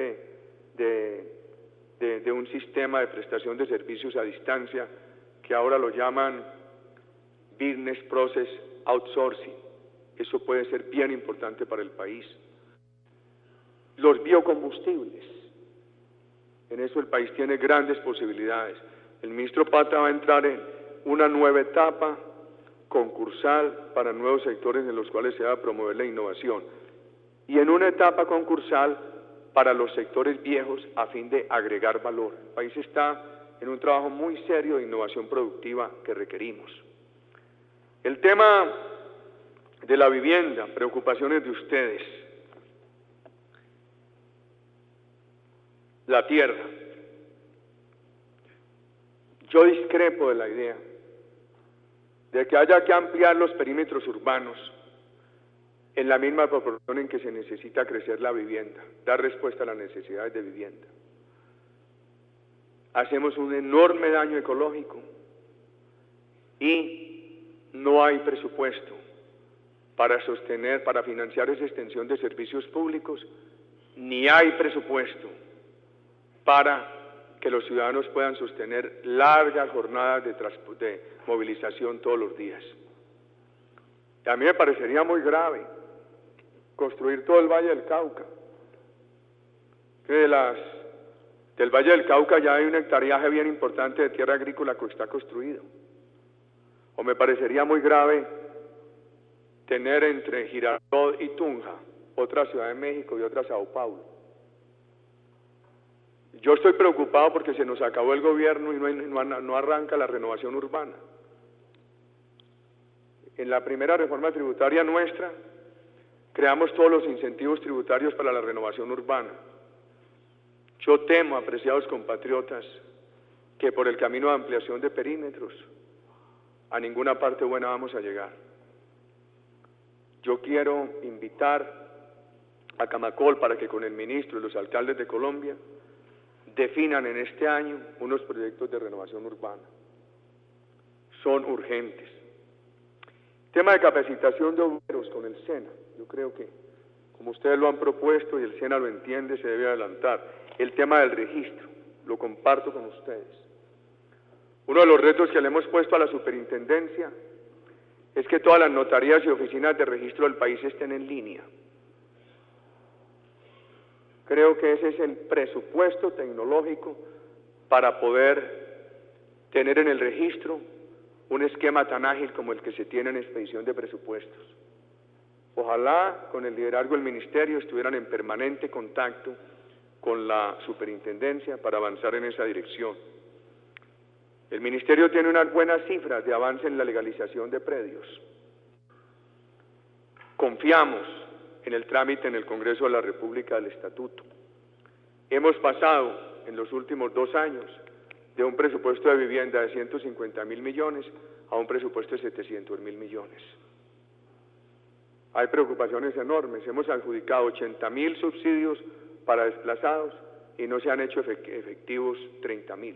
de un sistema de prestación de servicios a distancia que ahora lo llaman Business Process Outsourcing. Eso puede ser bien importante para el país. Los biocombustibles. En eso el país tiene grandes posibilidades. El ministro Plata va a entrar en una nueva etapa concursal para nuevos sectores en los cuales se va a promover la innovación y en una etapa concursal para los sectores viejos a fin de agregar valor. El país está en un trabajo muy serio de innovación productiva que requerimos. El tema de la vivienda, preocupaciones de ustedes. La tierra. Yo discrepo de la idea de que haya que ampliar los perímetros urbanos en la misma proporción en que se necesita crecer la vivienda, dar respuesta a las necesidades de vivienda. Hacemos un enorme daño ecológico y no hay presupuesto para sostener, para financiar esa extensión de servicios públicos, ni hay presupuesto para que los ciudadanos puedan sostener largas jornadas de movilización todos los días. Y a mí me parecería muy grave construir todo el Valle del Cauca, que del Valle del Cauca ya hay un hectareaje bien importante de tierra agrícola que está construido. O me parecería muy grave tener entre Girardot y Tunja otra Ciudad de México y otra Sao Paulo. Yo estoy preocupado porque se nos acabó el gobierno y no arranca la renovación urbana. En la primera reforma tributaria nuestra, creamos todos los incentivos tributarios para la renovación urbana. Yo temo, apreciados compatriotas, que por el camino de ampliación de perímetros a ninguna parte buena vamos a llegar. Yo quiero invitar a Camacol para que con el ministro y los alcaldes de Colombia definan en este año unos proyectos de renovación urbana. Son urgentes. Tema de capacitación de obreros con el SENA. Yo creo que, como ustedes lo han propuesto y el SENA lo entiende, se debe adelantar. El tema del registro, lo comparto con ustedes. Uno de los retos que le hemos puesto a la superintendencia es que todas las notarías y oficinas de registro del país estén en línea. Creo que ese es el presupuesto tecnológico para poder tener en el registro un esquema tan ágil como el que se tiene en expedición de presupuestos. Ojalá con el liderazgo del ministerio estuvieran en permanente contacto con la superintendencia para avanzar en esa dirección. El ministerio tiene unas buenas cifras de avance en la legalización de predios. Confiamos en el trámite en el Congreso de la República del Estatuto. Hemos pasado en los últimos 2 años de un presupuesto de vivienda de 150.000 millones a un presupuesto de 700.000 millones. Hay preocupaciones enormes. Hemos adjudicado 80.000 subsidios para desplazados y no se han hecho efectivos 30.000.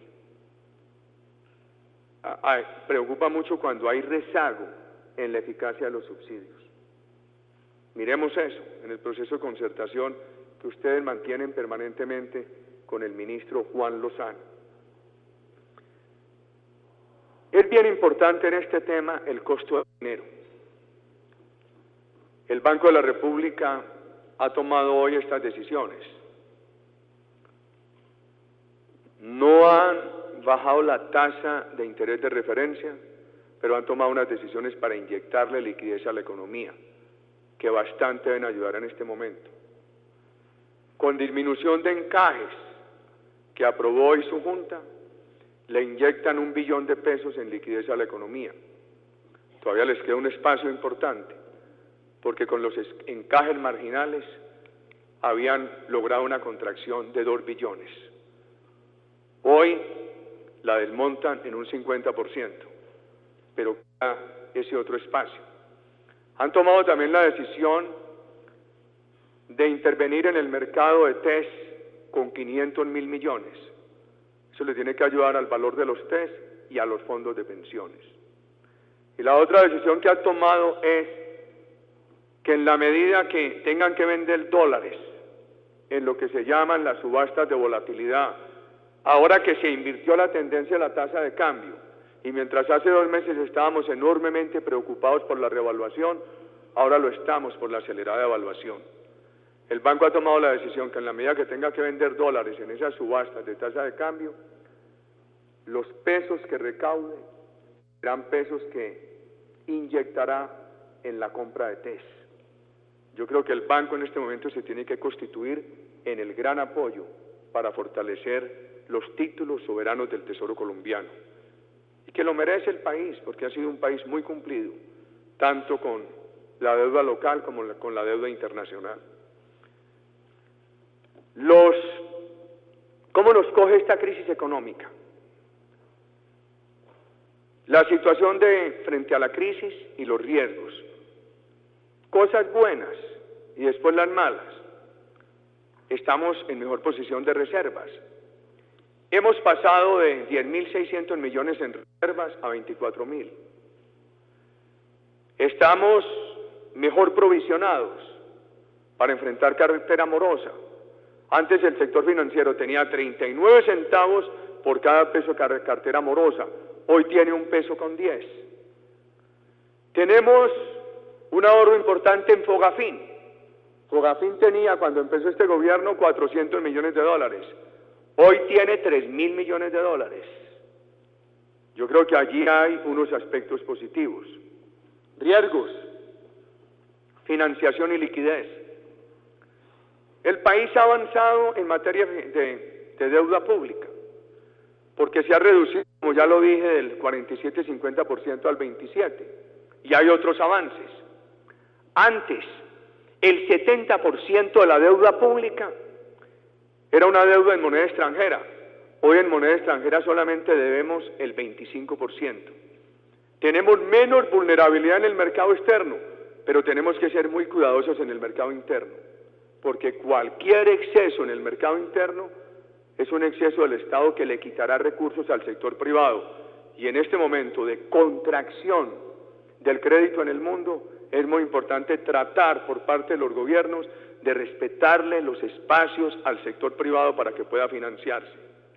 Preocupa mucho cuando hay rezago en la eficacia de los subsidios. Miremos eso en el proceso de concertación que ustedes mantienen permanentemente con el ministro Juan Lozano. Es bien importante en este tema el costo del dinero. El Banco de la República ha tomado hoy estas decisiones. No han bajado la tasa de interés de referencia, pero han tomado unas decisiones para inyectarle liquidez a la economía, que bastante deben ayudar en este momento. Con disminución de encajes que aprobó hoy su Junta, le inyectan 1 billón de pesos en liquidez a la economía. Todavía les queda un espacio importante, porque con los encajes marginales habían logrado una contracción de 2 billones. Hoy la desmontan en un 50%, pero queda ese otro espacio. Han tomado también la decisión de intervenir en el mercado de TES con 500.000 millones. Eso le tiene que ayudar al valor de los TES y a los fondos de pensiones. Y la otra decisión que ha tomado es que en la medida que tengan que vender dólares en lo que se llaman las subastas de volatilidad, ahora que se invirtió la tendencia de la tasa de cambio, y mientras hace 2 meses estábamos enormemente preocupados por la revaluación, ahora lo estamos por la acelerada evaluación. El banco ha tomado la decisión que en la medida que tenga que vender dólares en esas subastas de tasa de cambio, los pesos que recaude serán pesos que inyectará en la compra de TES. Yo creo que el banco en este momento se tiene que constituir en el gran apoyo para fortalecer los títulos soberanos del Tesoro colombiano. Y que lo merece el país, porque ha sido un país muy cumplido, tanto con la deuda local como con la deuda internacional. ¿Cómo nos coge esta crisis económica? La situación frente a la crisis y los riesgos. Cosas buenas y después las malas. Estamos en mejor posición de reservas. Hemos pasado de 10.600 millones en reservas a 24.000. Estamos mejor provisionados para enfrentar cartera morosa. Antes el sector financiero tenía 39 centavos por cada peso de cartera morosa. Hoy tiene 1 peso con 10. Tenemos un ahorro importante en Fogafín. Fogafín tenía, cuando empezó este gobierno, 400 millones de dólares. Hoy tiene 3.000 millones de dólares. Yo creo que allí hay unos aspectos positivos. Riesgos, financiación y liquidez. El país ha avanzado en materia de deuda pública, porque se ha reducido, como ya lo dije, del 47-50% al 27%, y hay otros avances. Antes, el 70% de la deuda pública era una deuda en moneda extranjera. Hoy en moneda extranjera solamente debemos el 25%. Tenemos menos vulnerabilidad en el mercado externo, pero tenemos que ser muy cuidadosos en el mercado interno, porque cualquier exceso en el mercado interno es un exceso del Estado que le quitará recursos al sector privado. Y en este momento de contracción del crédito en el mundo, es muy importante tratar por parte de los gobiernos de respetarle los espacios al sector privado para que pueda financiarse.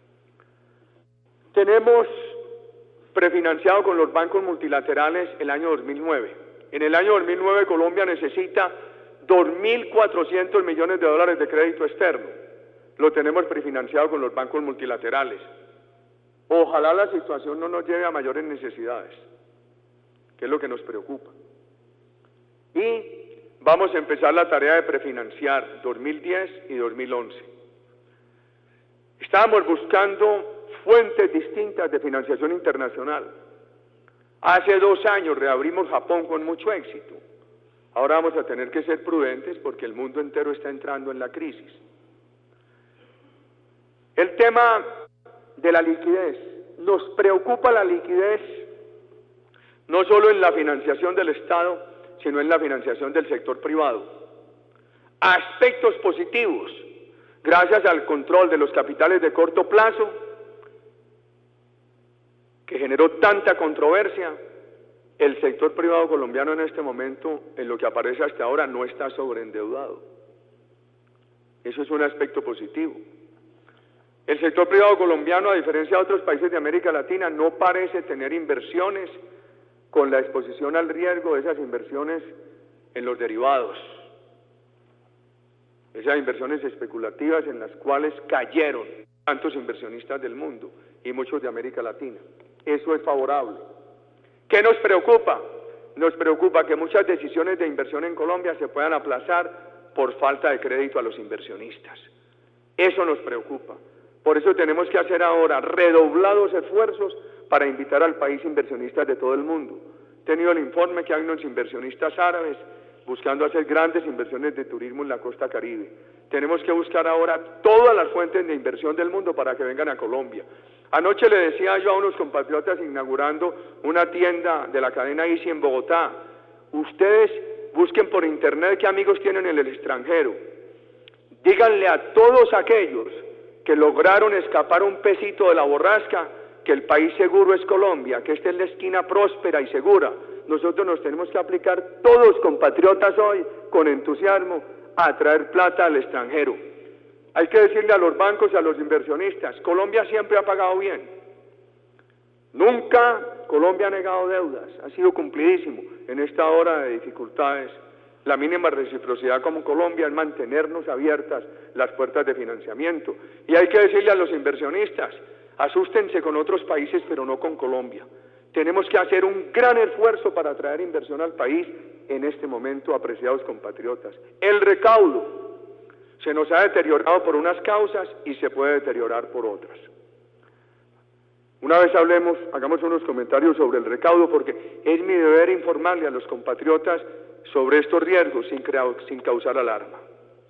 Tenemos prefinanciado con los bancos multilaterales el año 2009. En el año 2009 Colombia necesita 2.400 millones de dólares de crédito externo. Lo tenemos prefinanciado con los bancos multilaterales. Ojalá la situación no nos lleve a mayores necesidades, que es lo que nos preocupa. Y vamos a empezar la tarea de prefinanciar 2010 y 2011. Estábamos buscando fuentes distintas de financiación internacional. Hace 2 años reabrimos Japón con mucho éxito. Ahora vamos a tener que ser prudentes porque el mundo entero está entrando en la crisis. El tema de la liquidez. Nos preocupa la liquidez no solo en la financiación del Estado, sino en la financiación del sector privado. Aspectos positivos. Gracias al control de los capitales de corto plazo, que generó tanta controversia, el sector privado colombiano en este momento, en lo que aparece hasta ahora, no está sobreendeudado. Eso es un aspecto positivo. El sector privado colombiano, a diferencia de otros países de América Latina, no parece tener inversiones con la exposición al riesgo de esas inversiones en los derivados. Esas inversiones especulativas en las cuales cayeron tantos inversionistas del mundo y muchos de América Latina. Eso es favorable. ¿Qué nos preocupa? Nos preocupa que muchas decisiones de inversión en Colombia se puedan aplazar por falta de crédito a los inversionistas. Eso nos preocupa. Por eso tenemos que hacer ahora redoblados esfuerzos para invitar al país inversionistas de todo el mundo. He tenido el informe que hay unos inversionistas árabes buscando hacer grandes inversiones de turismo en la costa Caribe. Tenemos que buscar ahora todas las fuentes de inversión del mundo para que vengan a Colombia. Anoche le decía yo a unos compatriotas inaugurando una tienda de la cadena Easy en Bogotá, ustedes busquen por internet qué amigos tienen en el extranjero. Díganle a todos aquellos que lograron escapar un pesito de la borrasca que el país seguro es Colombia, que esta es la esquina próspera y segura. Nosotros nos tenemos que aplicar todos, compatriotas, hoy, con entusiasmo, a traer plata al extranjero. Hay que decirle a los bancos y a los inversionistas, Colombia siempre ha pagado bien. Nunca Colombia ha negado deudas, ha sido cumplidísimo. En esta hora de dificultades, la mínima reciprocidad como Colombia es mantenernos abiertas las puertas de financiamiento. Y hay que decirle a los inversionistas, asústense con otros países, pero no con Colombia. Tenemos que hacer un gran esfuerzo para atraer inversión al país en este momento, apreciados compatriotas. El recaudo se nos ha deteriorado por unas causas y se puede deteriorar por otras. Una vez hagamos unos comentarios sobre el recaudo, porque es mi deber informarle a los compatriotas sobre estos riesgos sin causar alarma,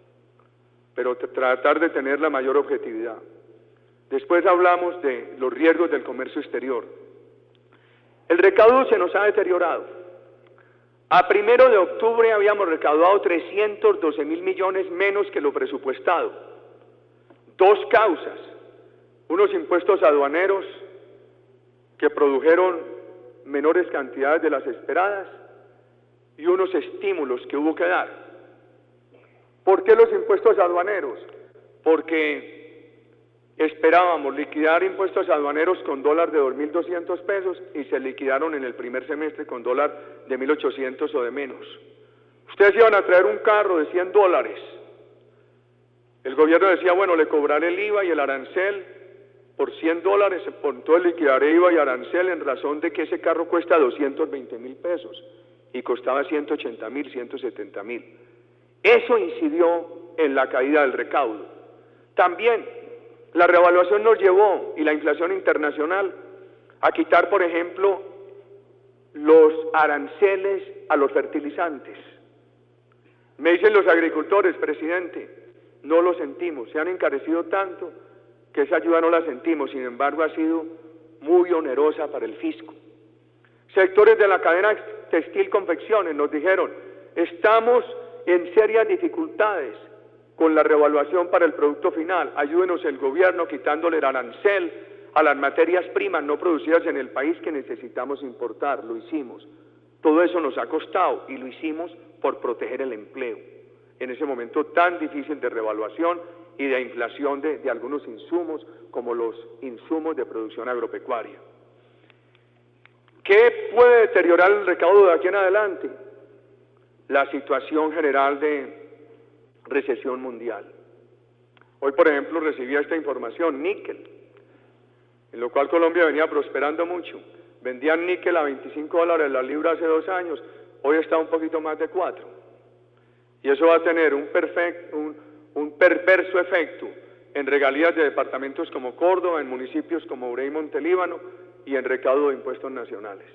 pero tratar de tener la mayor objetividad. Después hablamos de los riesgos del comercio exterior. El recaudo se nos ha deteriorado. A 1 de octubre habíamos recaudado 312.000 millones menos que lo presupuestado. 2 causas, unos impuestos aduaneros que produjeron menores cantidades de las esperadas y unos estímulos que hubo que dar. ¿Por qué los impuestos aduaneros? Porque esperábamos liquidar impuestos aduaneros con dólar de 2.200 pesos y se liquidaron en el primer semestre con dólar de 1.800 o de menos. Ustedes iban a traer un carro de $100. El gobierno decía, bueno, le cobraré el IVA y el arancel por $100, entonces liquidaré IVA y arancel en razón de que ese carro cuesta 220.000 pesos y costaba 180.000, 170.000. Eso incidió en la caída del recaudo. También la revaluación nos llevó, y la inflación internacional, a quitar, por ejemplo, los aranceles a los fertilizantes. Me dicen los agricultores, presidente, no lo sentimos, se han encarecido tanto que esa ayuda no la sentimos, sin embargo ha sido muy onerosa para el fisco. Sectores de la cadena textil confecciones nos dijeron, estamos en serias dificultades con la revaluación para el producto final, ayúdenos el gobierno quitándole el arancel a las materias primas no producidas en el país que necesitamos importar, lo hicimos. Todo eso nos ha costado y lo hicimos por proteger el empleo en ese momento tan difícil de revaluación y de inflación de algunos insumos como los insumos de producción agropecuaria. ¿Qué puede deteriorar el recaudo de aquí en adelante? La situación general de recesión mundial. Hoy, por ejemplo, recibía esta información, níquel, en lo cual Colombia venía prosperando mucho. Vendían níquel a $25 la libra hace 2 años, hoy está un poquito más de 4. Y eso va a tener un perverso efecto en regalías de departamentos como Córdoba, en municipios como Urey y Montelíbano y en recaudo de impuestos nacionales.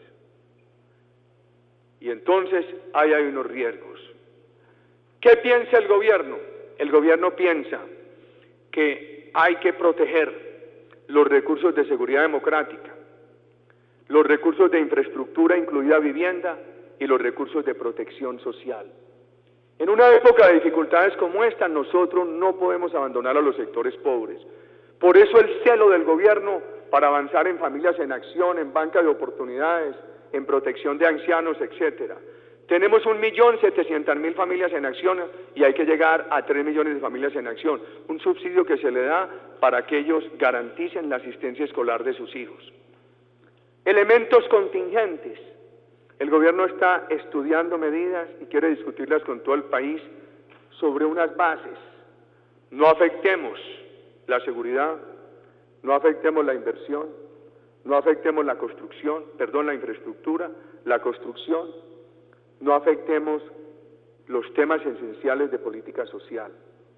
Y entonces hay unos riesgos. ¿Qué piensa el gobierno? El gobierno piensa que hay que proteger los recursos de seguridad democrática, los recursos de infraestructura, incluida vivienda, y los recursos de protección social. En una época de dificultades como esta, nosotros no podemos abandonar a los sectores pobres. Por eso el celo del gobierno para avanzar en familias en acción, en banca de oportunidades, en protección de ancianos, etcétera. Tenemos 1.700.000 familias en acción y hay que llegar a 3 millones de familias en acción. Un subsidio que se le da para que ellos garanticen la asistencia escolar de sus hijos. Elementos contingentes. El gobierno está estudiando medidas y quiere discutirlas con todo el país sobre unas bases. No afectemos la seguridad, no afectemos la inversión, no afectemos la infraestructura, la construcción, no afectemos los temas esenciales de política social.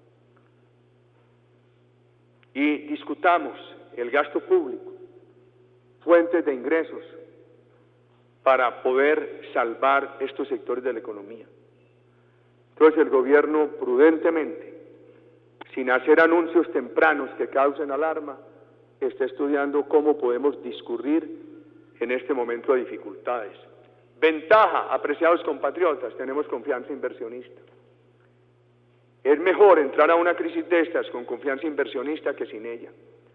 Y discutamos el gasto público, fuentes de ingresos, para poder salvar estos sectores de la economía. Entonces el gobierno prudentemente, sin hacer anuncios tempranos que causen alarma, está estudiando cómo podemos discurrir en este momento de dificultades. Ventaja, apreciados compatriotas, tenemos confianza inversionista. Es mejor entrar a una crisis de estas con confianza inversionista que sin ella.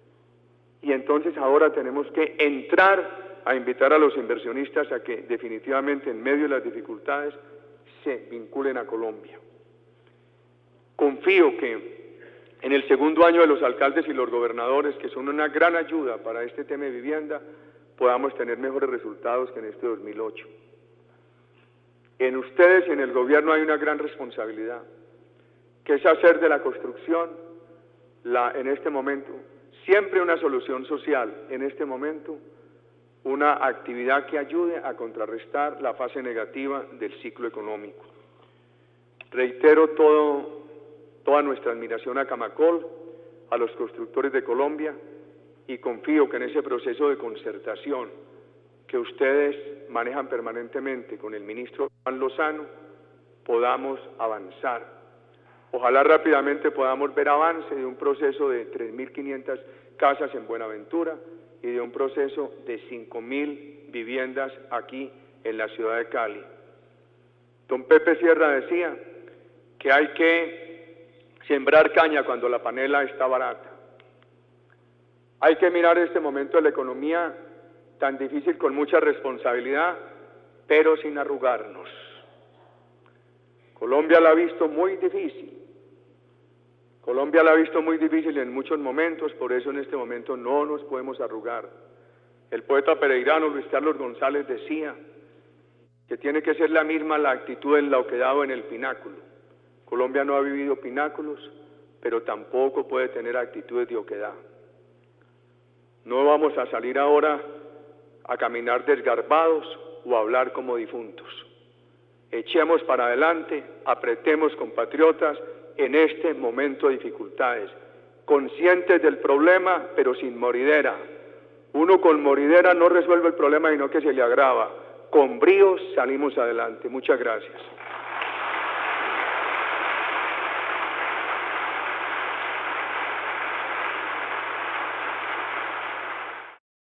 Y entonces ahora tenemos que entrar a invitar a los inversionistas a que definitivamente en medio de las dificultades se vinculen a Colombia. Confío que en el segundo año de los alcaldes y los gobernadores, que son una gran ayuda para este tema de vivienda, podamos tener mejores resultados que en este 2008. En ustedes y en el gobierno hay una gran responsabilidad, que es hacer de la construcción, en este momento, siempre una solución social, en este momento, una actividad que ayude a contrarrestar la fase negativa del ciclo económico. Reitero toda nuestra admiración a Camacol, a los constructores de Colombia, y confío que en ese proceso de concertación que ustedes manejan permanentemente con el ministro Juan Lozano, podamos avanzar. Ojalá rápidamente podamos ver avance de un proceso de 3.500 casas en Buenaventura, y de un proceso de 5.000 viviendas aquí en la ciudad de Cali. Don Pepe Sierra decía que hay que sembrar caña cuando la panela está barata. Hay que mirar este momento de la economía tan difícil con mucha responsabilidad, pero sin arrugarnos. Colombia la ha visto muy difícil. Colombia la ha visto muy difícil en muchos momentos, por eso en este momento no nos podemos arrugar. El poeta pereirano Luis Carlos González decía que tiene que ser la misma la actitud en la oquedad o en el pináculo. Colombia no ha vivido pináculos, pero tampoco puede tener actitudes de oquedad. No vamos a salir ahora a caminar desgarbados o a hablar como difuntos. Echemos para adelante, apretemos, compatriotas, en este momento de dificultades, conscientes del problema, pero sin moridera. Uno con moridera no resuelve el problema, sino que se le agrava. Con bríos salimos adelante. Muchas gracias.